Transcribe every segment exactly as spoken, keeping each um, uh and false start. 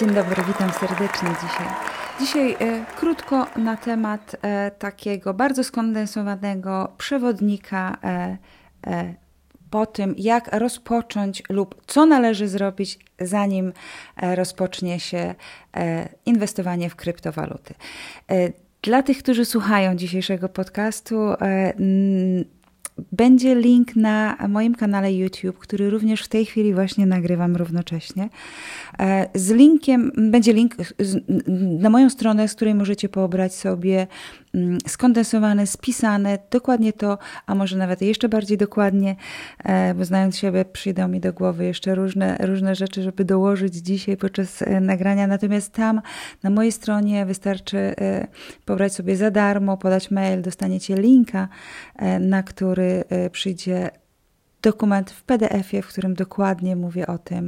Dzień dobry, witam serdecznie dzisiaj. Dzisiaj e, krótko na temat e, takiego bardzo skondensowanego przewodnika e, e, po tym, jak rozpocząć lub co należy zrobić, zanim e, rozpocznie się e, inwestowanie w kryptowaluty. E, dla tych, którzy słuchają dzisiejszego podcastu, e, n, będzie link na moim kanale YouTube, który również w tej chwili właśnie nagrywam równocześnie. Z linkiem, będzie link na moją stronę, z której możecie pobrać sobie skondensowane, spisane, dokładnie to, a może nawet jeszcze bardziej dokładnie, bo znając siebie przyjdą mi do głowy jeszcze różne, różne rzeczy, żeby dołożyć dzisiaj podczas nagrania. Natomiast tam na mojej stronie wystarczy pobrać sobie za darmo, podać mail, dostaniecie linka, na który przyjdzie dokument w P D F-ie, w którym dokładnie mówię o tym,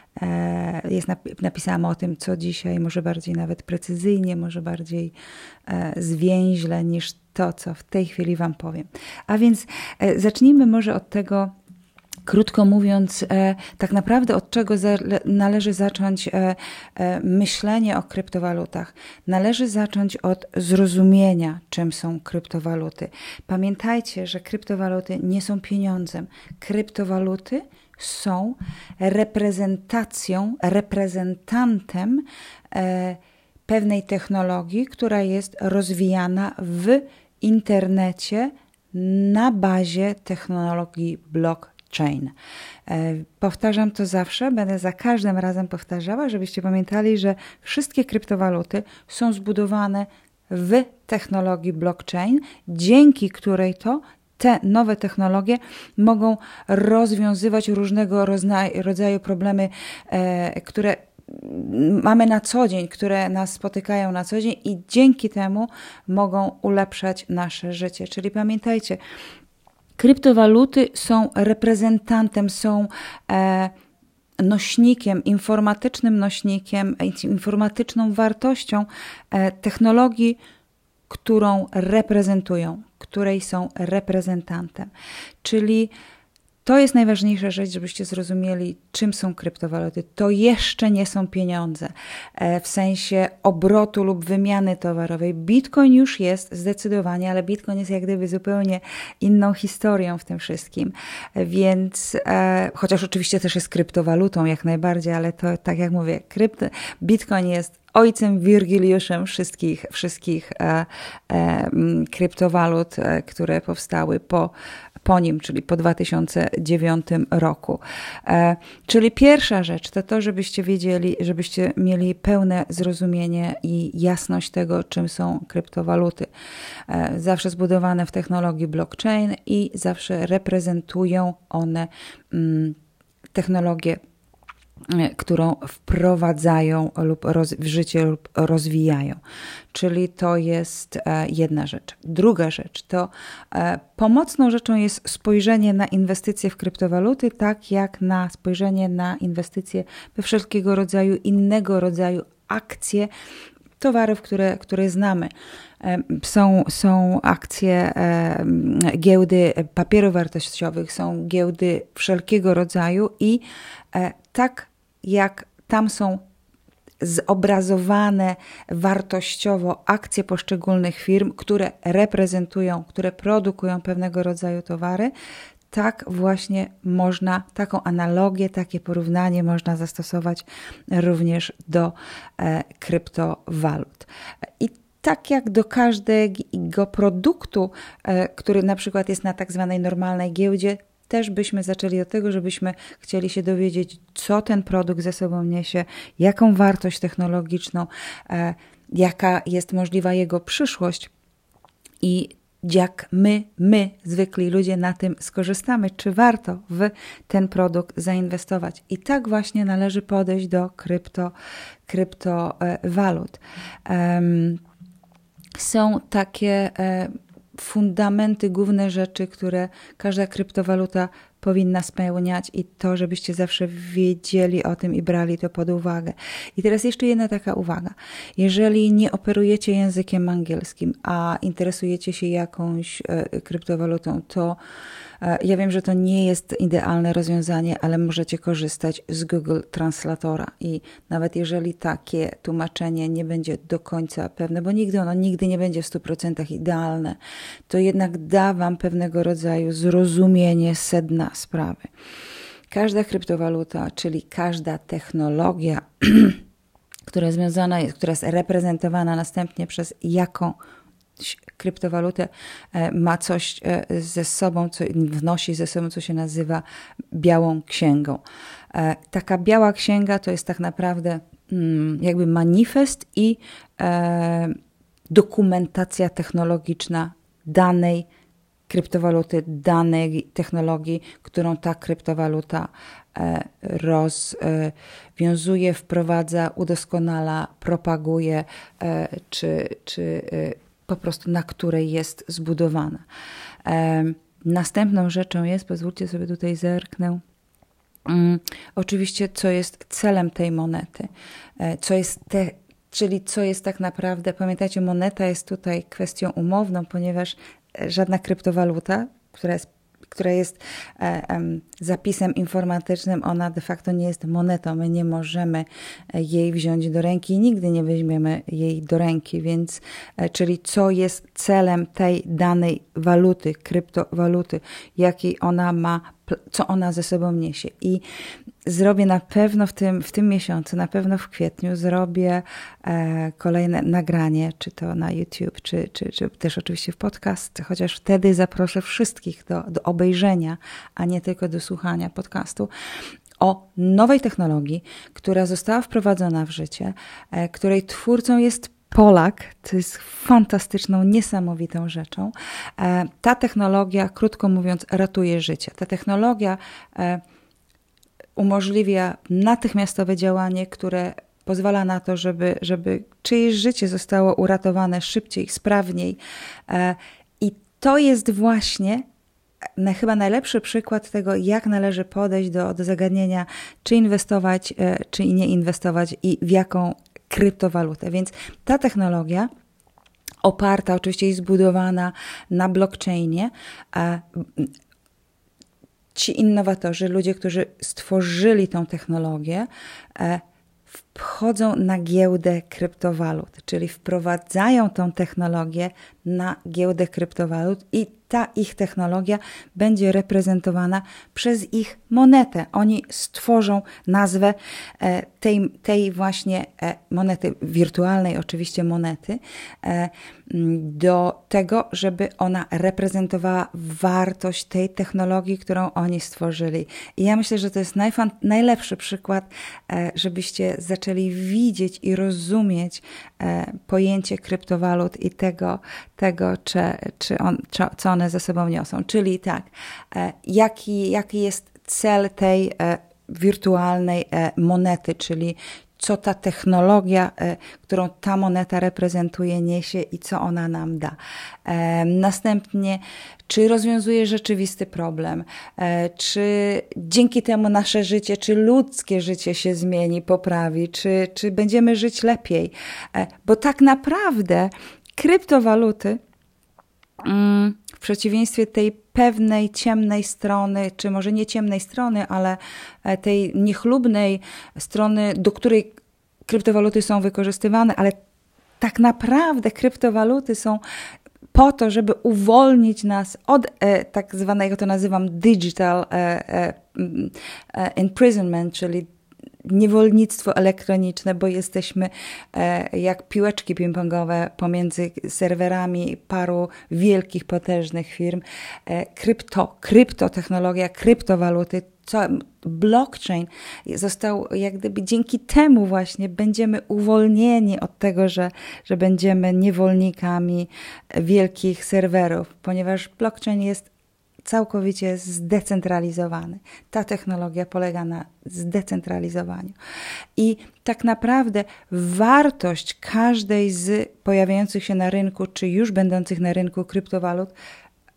jest napisałam o tym, co dzisiaj, może bardziej nawet precyzyjnie, może bardziej zwięźle niż to, co w tej chwili Wam powiem. A więc zacznijmy może od tego, krótko mówiąc, tak naprawdę od czego należy zacząć myślenie o kryptowalutach. Należy zacząć od zrozumienia, czym są kryptowaluty. Pamiętajcie, że kryptowaluty nie są pieniądzem. Kryptowaluty są reprezentacją, reprezentantem e, pewnej technologii, która jest rozwijana w internecie na bazie technologii blockchain. E, powtarzam to zawsze, będę za każdym razem powtarzała, żebyście pamiętali, że wszystkie kryptowaluty są zbudowane w technologii blockchain, dzięki której to te nowe technologie mogą rozwiązywać różnego rodzaju problemy, e, które mamy na co dzień, które nas spotykają na co dzień i dzięki temu mogą ulepszać nasze życie. Czyli pamiętajcie, kryptowaluty są reprezentantem, są e, nośnikiem, informatycznym nośnikiem, informatyczną wartością e, technologii, którą reprezentują, której są reprezentantem. Czyli to jest najważniejsza rzecz, żebyście zrozumieli, czym są kryptowaluty. To jeszcze nie są pieniądze w sensie obrotu lub wymiany towarowej. Bitcoin już jest zdecydowanie, ale Bitcoin jest jak gdyby zupełnie inną historią w tym wszystkim. Więc, e, chociaż oczywiście też jest kryptowalutą jak najbardziej, ale to tak jak mówię, krypto, Bitcoin jest ojcem Wirgiliuszem wszystkich, wszystkich e, e, kryptowalut, e, które powstały po, po nim, czyli po dwa tysiące dziewiątym roku. E, czyli pierwsza rzecz to to, żebyście wiedzieli, żebyście mieli pełne zrozumienie i jasność tego, czym są kryptowaluty. E, zawsze zbudowane w technologii blockchain i zawsze reprezentują one mm, technologię, którą wprowadzają lub roz, w życie lub rozwijają. Czyli to jest e, jedna rzecz. Druga rzecz to e, pomocną rzeczą jest spojrzenie na inwestycje w kryptowaluty, tak jak na spojrzenie na inwestycje we wszelkiego rodzaju, innego rodzaju akcje, towarów, które, które znamy. Są, są akcje e, giełdy papierów wartościowych, są giełdy wszelkiego rodzaju i e, tak jak tam są zobrazowane wartościowo akcje poszczególnych firm, które reprezentują, które produkują pewnego rodzaju towary, tak właśnie można, taką analogię, takie porównanie można zastosować również do e, kryptowalut. I tak jak do każdego produktu, e, który na przykład jest na tak zwanej normalnej giełdzie, też byśmy zaczęli od tego, żebyśmy chcieli się dowiedzieć, co ten produkt ze sobą niesie, jaką wartość technologiczną, e, jaka jest możliwa jego przyszłość i jak my, my, zwykli ludzie na tym skorzystamy, czy warto w ten produkt zainwestować. I tak właśnie należy podejść do krypto, kryptowalut. Um, są takie e, fundamenty, główne rzeczy, które każda kryptowaluta powinna spełniać i to, żebyście zawsze wiedzieli o tym i brali to pod uwagę. I teraz jeszcze jedna taka uwaga. Jeżeli nie operujecie językiem angielskim, a interesujecie się jakąś e, kryptowalutą, to e, ja wiem, że to nie jest idealne rozwiązanie, ale możecie korzystać z Google Translatora i nawet jeżeli takie tłumaczenie nie będzie do końca pewne, bo nigdy ono nigdy nie będzie w stu procentach idealne, to jednak da wam pewnego rodzaju zrozumienie sedna sprawy. Każda kryptowaluta, czyli każda technologia, która związana jest, która jest reprezentowana następnie przez jakąś kryptowalutę, ma coś ze sobą, co wnosi ze sobą, co się nazywa białą księgą. Taka biała księga to jest tak naprawdę jakby manifest i dokumentacja technologiczna danej kryptowaluty, danej technologii, którą ta kryptowaluta rozwiązuje, wprowadza, udoskonala, propaguje, czy, czy po prostu na której jest zbudowana. Następną rzeczą jest, pozwólcie sobie tutaj zerknę, um, oczywiście co jest celem tej monety, co jest te, czyli co jest tak naprawdę, pamiętajcie, moneta jest tutaj kwestią umowną, ponieważ żadna kryptowaluta, która jest która jest e, e, zapisem informatycznym, ona de facto nie jest monetą. My nie możemy jej wziąć do ręki i nigdy nie weźmiemy jej do ręki, więc e, czyli co jest celem tej danej waluty, kryptowaluty, jaki ona ma, co ona ze sobą niesie. I zrobię na pewno w tym, w tym miesiącu, na pewno w kwietniu zrobię e, kolejne nagranie, czy to na YouTube, czy, czy, czy też oczywiście w podcast, chociaż wtedy zaproszę wszystkich do, do obejrzenia, a nie tylko do słuchania podcastu, o nowej technologii, która została wprowadzona w życie, e, której twórcą jest Polak, to jest fantastyczną, niesamowitą rzeczą. E, ta technologia, krótko mówiąc, ratuje życie. Ta technologia e, umożliwia natychmiastowe działanie, które pozwala na to, żeby, żeby czyjeś życie zostało uratowane szybciej, sprawniej. I to jest właśnie na, chyba najlepszy przykład tego, jak należy podejść do, do zagadnienia, czy inwestować, czy nie inwestować i w jaką kryptowalutę. Więc ta technologia oparta, oczywiście i zbudowana na blockchainie, ci innowatorzy, ludzie, którzy stworzyli tą technologię, wchodzą na giełdę kryptowalut, czyli wprowadzają tą technologię na giełdę kryptowalut i ta ich technologia będzie reprezentowana przez ich monetę. Oni stworzą nazwę tej, tej właśnie monety, wirtualnej oczywiście monety, do tego, żeby ona reprezentowała wartość tej technologii, którą oni stworzyli. I ja myślę, że to jest najfan- najlepszy przykład, żebyście zaczęli widzieć i rozumieć pojęcie kryptowalut i tego, tego czy, czy on, co one ze sobą niosą. Czyli tak, jaki, jaki jest cel tej wirtualnej monety, czyli co ta technologia, którą ta moneta reprezentuje, niesie i co ona nam da. Następnie, czy rozwiązuje rzeczywisty problem, czy dzięki temu nasze życie, czy ludzkie życie się zmieni, poprawi, czy, czy będziemy żyć lepiej. Bo tak naprawdę kryptowaluty, w przeciwieństwie tej pewnej ciemnej strony, czy może nie ciemnej strony, ale tej niechlubnej strony, do której kryptowaluty są wykorzystywane, ale tak naprawdę kryptowaluty są po to, żeby uwolnić nas od e, tak zwanego, to nazywam digital e, e, e, imprisonment, czyli niewolnictwo elektroniczne, bo jesteśmy e, jak piłeczki ping-pongowe pomiędzy serwerami paru wielkich, potężnych firm. E, krypto, kryptotechnologia, kryptowaluty, co, blockchain został jak gdyby dzięki temu właśnie będziemy uwolnieni od tego, że, że będziemy niewolnikami wielkich serwerów, ponieważ blockchain jest całkowicie zdecentralizowany. Ta technologia polega na zdecentralizowaniu. I tak naprawdę wartość każdej z pojawiających się na rynku, czy już będących na rynku kryptowalut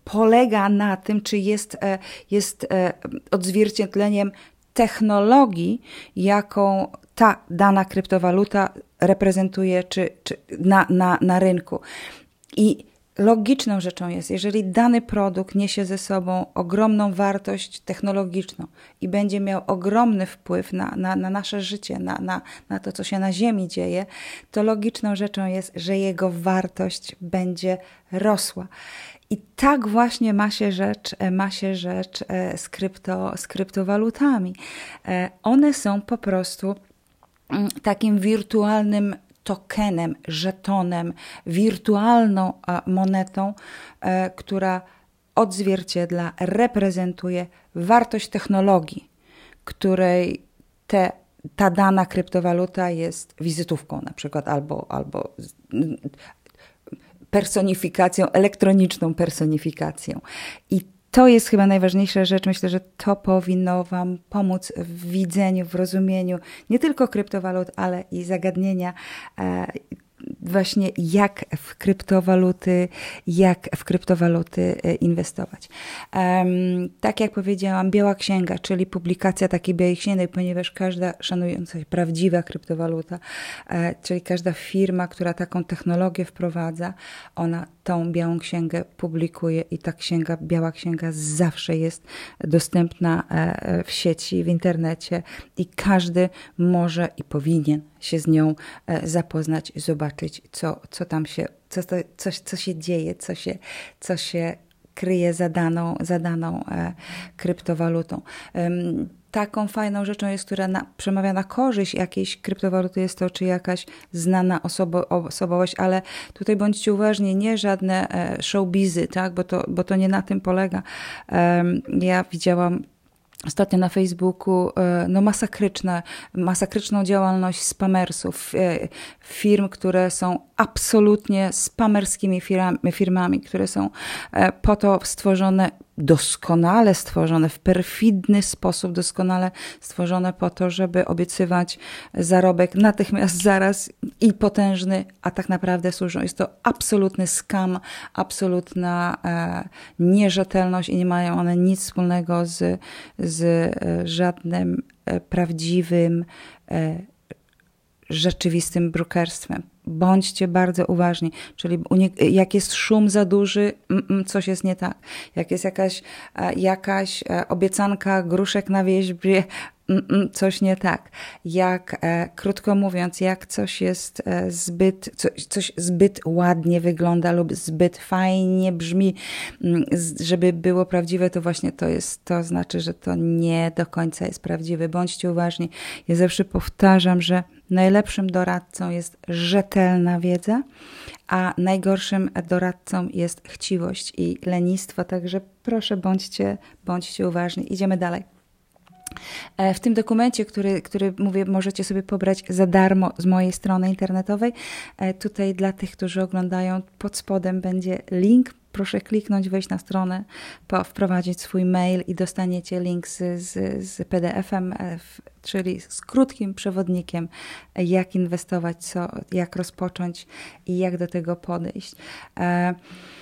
polega na tym, czy jest, jest odzwierciedleniem technologii, jaką ta dana kryptowaluta reprezentuje czy, czy na, na, na rynku. I logiczną rzeczą jest, jeżeli dany produkt niesie ze sobą ogromną wartość technologiczną i będzie miał ogromny wpływ na, na, na nasze życie, na, na, na to, co się na Ziemi dzieje, to logiczną rzeczą jest, że jego wartość będzie rosła. I tak właśnie ma się rzecz, ma się rzecz z, krypto, z kryptowalutami. One są po prostu takim wirtualnym tokenem, żetonem, wirtualną monetą, która odzwierciedla, reprezentuje wartość technologii, której te, ta dana kryptowaluta jest wizytówką na przykład, albo, albo personifikacją, elektroniczną personifikacją. I to jest chyba najważniejsza rzecz. Myślę, że to powinno Wam pomóc w widzeniu, w rozumieniu nie tylko kryptowalut, ale i zagadnienia właśnie jak w kryptowaluty, jak w kryptowaluty inwestować. Um, tak jak powiedziałam, biała księga, czyli publikacja takiej białej księgi, ponieważ każda szanująca się prawdziwa kryptowaluta, e, czyli każda firma, która taką technologię wprowadza, ona tą białą księgę publikuje i ta księga, biała księga zawsze jest dostępna e, w sieci, w internecie i każdy może i powinien się z nią e, zapoznać i zobaczyć, co, co tam się, co, to, co, co się dzieje, co się, co się kryje za daną, za daną e, kryptowalutą. Um, Taką fajną rzeczą jest, która na, przemawia na korzyść jakiejś kryptowaluty, jest to, czy jakaś znana osobo, osobowość, ale tutaj bądźcie uważni, nie żadne e, showbizy, tak? bo, to, bo to nie na tym polega. E, ja widziałam ostatnio na Facebooku no masakryczne, masakryczną działalność spamersów, firm, które są absolutnie spamerskimi firmami, firmami, które są po to stworzone, doskonale stworzone, w perfidny sposób, doskonale stworzone po to, żeby obiecywać zarobek natychmiast, zaraz i potężny, a tak naprawdę służą. Jest to absolutny skam, absolutna e, nierzetelność i nie mają one nic wspólnego z, z e, żadnym e, prawdziwym, e, rzeczywistym brukerstwem. Bądźcie bardzo uważni, czyli jak jest szum za duży, coś jest nie tak. Jak jest jakaś, jakaś obiecanka gruszek na wierzbie, coś nie tak. Jak, krótko mówiąc, jak coś jest zbyt, coś, coś zbyt ładnie wygląda lub zbyt fajnie brzmi, żeby było prawdziwe, to właśnie to jest, to znaczy, że to nie do końca jest prawdziwe. Bądźcie uważni. Ja zawsze powtarzam, że najlepszym doradcą jest rzetelna wiedza, a najgorszym doradcą jest chciwość i lenistwo, także proszę bądźcie, bądźcie uważni. Idziemy dalej. W tym dokumencie, który, który mówię, możecie sobie pobrać za darmo z mojej strony internetowej, tutaj dla tych, którzy oglądają, pod spodem będzie link. Proszę kliknąć, wejść na stronę, wprowadzić swój mail i dostaniecie link z, z, z P D F-em, czyli z krótkim przewodnikiem, jak inwestować, co, jak rozpocząć i jak do tego podejść. E,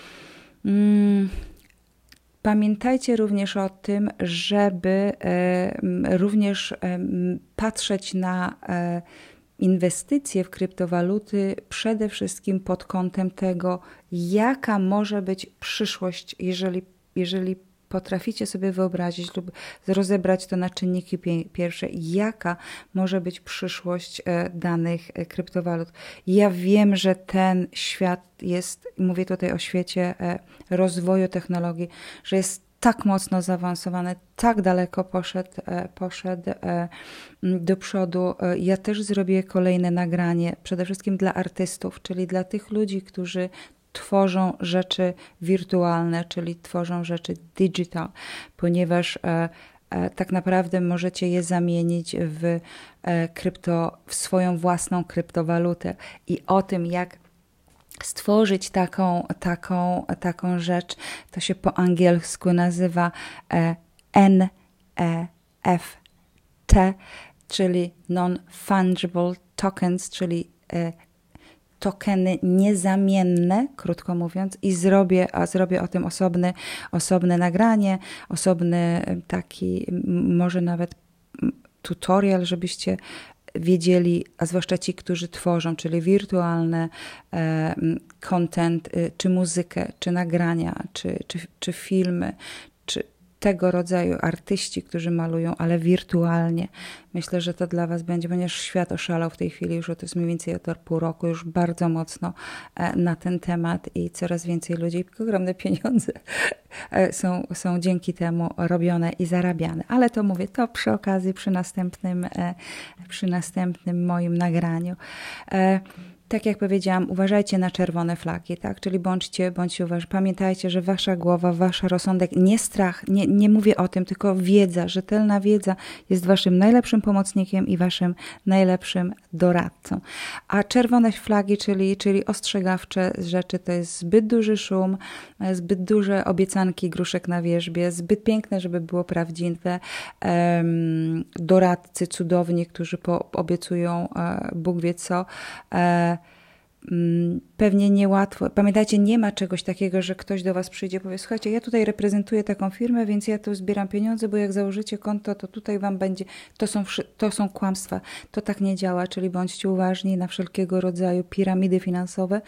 mm, Pamiętajcie również o tym, żeby e, również e, patrzeć na e, inwestycje w kryptowaluty przede wszystkim pod kątem tego, jaka może być przyszłość, jeżeli, jeżeli potraficie sobie wyobrazić lub rozebrać to na czynniki pierwsze, jaka może być przyszłość danych kryptowalut. Ja wiem, że ten świat jest, mówię tutaj o świecie rozwoju technologii, że jest tak mocno zaawansowany, tak daleko poszedł, poszedł do przodu. Ja też zrobię kolejne nagranie, przede wszystkim dla artystów, czyli dla tych ludzi, którzy tworzą rzeczy wirtualne, czyli tworzą rzeczy digital, ponieważ e, e, tak naprawdę możecie je zamienić w e, krypto, w swoją własną kryptowalutę. I o tym, jak stworzyć taką, taką, taką rzecz, to się po angielsku nazywa e, N E F T, czyli Non-Fungible Tokens, czyli e, tokeny niezamienne, krótko mówiąc, i zrobię, a zrobię o tym osobny, osobne nagranie, osobny taki, może nawet tutorial, żebyście wiedzieli, a zwłaszcza ci, którzy tworzą, czyli wirtualne e, content, e, czy muzykę, czy nagrania, czy, czy, czy filmy, czy tego rodzaju artyści, którzy malują, ale wirtualnie. Myślę, że to dla was będzie, ponieważ świat oszalał w tej chwili, już to jest mniej więcej od pół roku, już bardzo mocno na ten temat i coraz więcej ludzi, ogromne pieniądze są, są dzięki temu robione i zarabiane. Ale to mówię, to przy okazji, przy następnym, przy następnym moim nagraniu. Tak jak powiedziałam, uważajcie na czerwone flagi, tak? Czyli bądźcie, bądźcie uważni. Pamiętajcie, że wasza głowa, wasz rozsądek, nie strach, nie, nie mówię o tym, tylko wiedza, rzetelna wiedza jest waszym najlepszym pomocnikiem i waszym najlepszym doradcą. A czerwone flagi, czyli, czyli ostrzegawcze rzeczy, to jest zbyt duży szum, zbyt duże obiecanki gruszek na wierzbie, zbyt piękne, żeby było prawdziwe. Um, doradcy cudowni, którzy po, obiecują e, Bóg wie co. E, Pewnie niełatwo. Pamiętajcie, nie ma czegoś takiego, że ktoś do was przyjdzie i powie, słuchajcie, ja tutaj reprezentuję taką firmę, więc ja tu zbieram pieniądze, bo jak założycie konto, to tutaj wam będzie, to są, to są kłamstwa. To tak nie działa, czyli bądźcie uważni na wszelkiego rodzaju piramidy finansowe.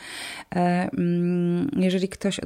Jeżeli ktoś,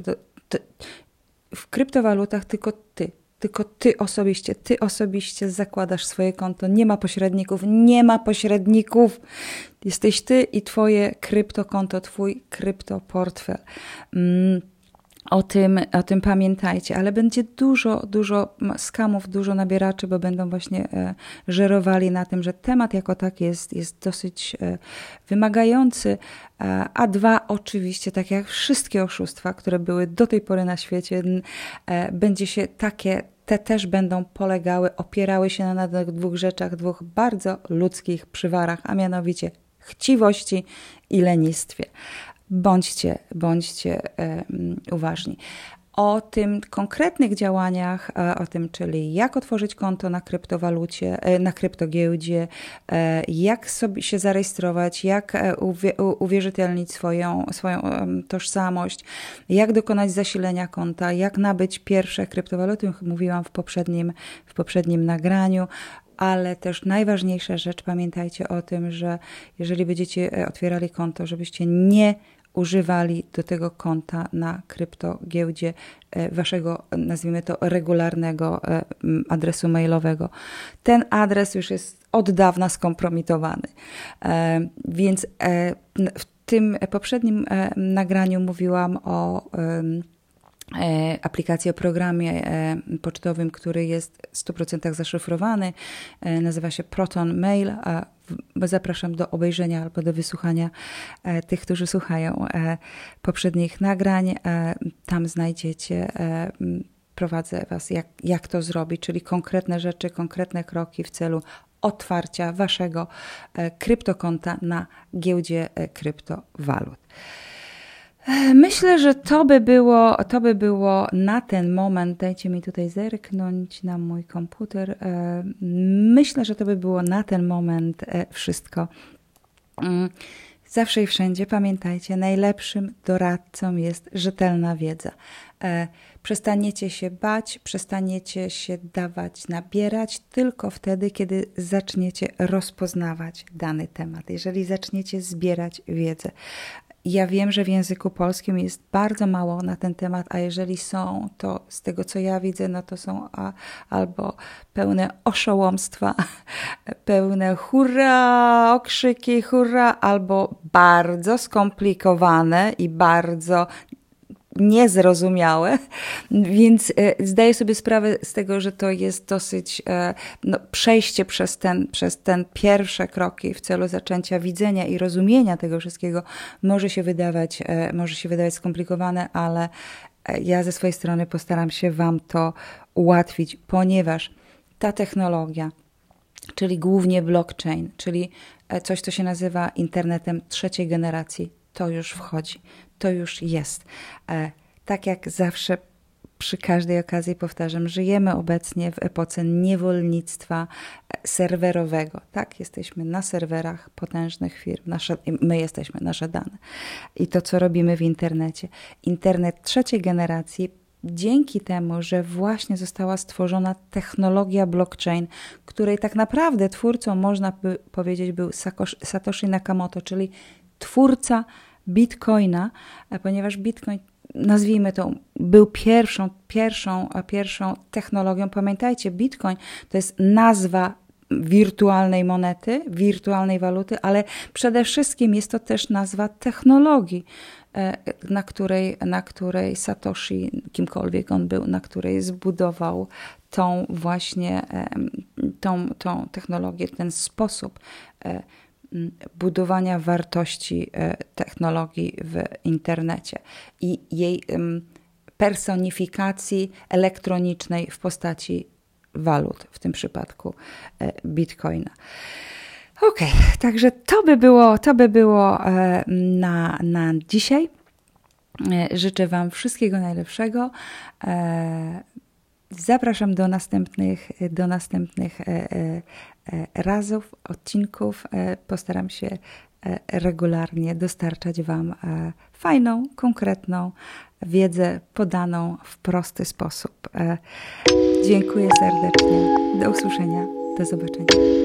w kryptowalutach tylko ty, tylko ty osobiście, ty osobiście zakładasz swoje konto. Nie ma pośredników, nie ma pośredników. Jesteś ty i twoje kryptokonto, twój kryptoportfel. Mm. O tym, o tym pamiętajcie, ale będzie dużo, dużo skamów, dużo nabieraczy, bo będą właśnie e, żerowali na tym, że temat jako taki jest, jest dosyć e, wymagający, e, a dwa oczywiście, tak jak wszystkie oszustwa, które były do tej pory na świecie, e, będzie się takie, te też będą polegały, opierały się na dwóch rzeczach, dwóch bardzo ludzkich przywarach, a mianowicie chciwości i lenistwie. Bądźcie, bądźcie e, uważni. O tym konkretnych działaniach, e, o tym, czyli jak otworzyć konto na kryptowalucie, e, na kryptogiełdzie, e, jak sobie się zarejestrować, jak e, uwie, u, uwierzytelnić swoją, swoją e, tożsamość, jak dokonać zasilenia konta, jak nabyć pierwsze kryptowaluty, mówiłam w poprzednim, w poprzednim nagraniu. Ale też najważniejsza rzecz, pamiętajcie o tym, że jeżeli będziecie otwierali konto, żebyście nie używali do tego konta na kryptogiełdzie waszego, nazwijmy to, regularnego adresu mailowego. Ten adres już jest od dawna skompromitowany. Więc w tym poprzednim nagraniu mówiłam o aplikacji, o programie pocztowym, który jest w stu procentach zaszyfrowany. Nazywa się Proton Mail. Zapraszam do obejrzenia albo do wysłuchania tych, którzy słuchają poprzednich nagrań. Tam znajdziecie, prowadzę was, jak, jak to zrobić, czyli konkretne rzeczy, konkretne kroki w celu otwarcia waszego kryptokonta na giełdzie kryptowalut. Myślę, że to by było, to by było na ten moment, dajcie mi tutaj zerknąć na mój komputer, myślę, że to by było na ten moment wszystko. Zawsze i wszędzie pamiętajcie, najlepszym doradcą jest rzetelna wiedza. Przestaniecie się bać, przestaniecie się dawać nabierać tylko wtedy, kiedy zaczniecie rozpoznawać dany temat, jeżeli zaczniecie zbierać wiedzę. Ja wiem, że w języku polskim jest bardzo mało na ten temat, a jeżeli są, to z tego, co ja widzę, no to są a, albo pełne oszołomstwa, pełne hurra, okrzyki, hurra, albo bardzo skomplikowane i bardzo niezrozumiałe, więc e, zdaję sobie sprawę z tego, że to jest dosyć e, no, przejście przez ten, przez ten pierwsze kroki w celu zaczęcia widzenia i rozumienia tego wszystkiego może się wydawać, e, może się wydawać skomplikowane, ale e, ja ze swojej strony postaram się wam to ułatwić, ponieważ ta technologia, czyli głównie blockchain, czyli coś, co się nazywa internetem trzeciej generacji, to już wchodzi. To już jest. E, tak jak zawsze przy każdej okazji powtarzam, żyjemy obecnie w epoce niewolnictwa serwerowego. Tak, jesteśmy na serwerach potężnych firm, nasze, my jesteśmy, nasze dane. I to, co robimy w internecie. Internet trzeciej generacji, dzięki temu, że właśnie została stworzona technologia blockchain, której tak naprawdę twórcą, można by powiedzieć, był Satoshi Nakamoto, czyli twórca Bitcoina, ponieważ Bitcoin, nazwijmy to, był pierwszą, pierwszą, pierwszą technologią. Pamiętajcie, Bitcoin to jest nazwa wirtualnej monety, wirtualnej waluty, ale przede wszystkim jest to też nazwa technologii, na której, na której Satoshi, kimkolwiek on był, na której zbudował tą właśnie, tą, tą technologię, ten sposób budowania wartości technologii w internecie i jej personifikacji elektronicznej w postaci walut, w tym przypadku Bitcoina. Okej, okay, także to by było, to by było na, na dzisiaj. Życzę Wam wszystkiego najlepszego. Zapraszam do następnych, do następnych razów, odcinków. Postaram się regularnie dostarczać Wam fajną, konkretną wiedzę podaną w prosty sposób. Dziękuję serdecznie. Do usłyszenia. Do zobaczenia.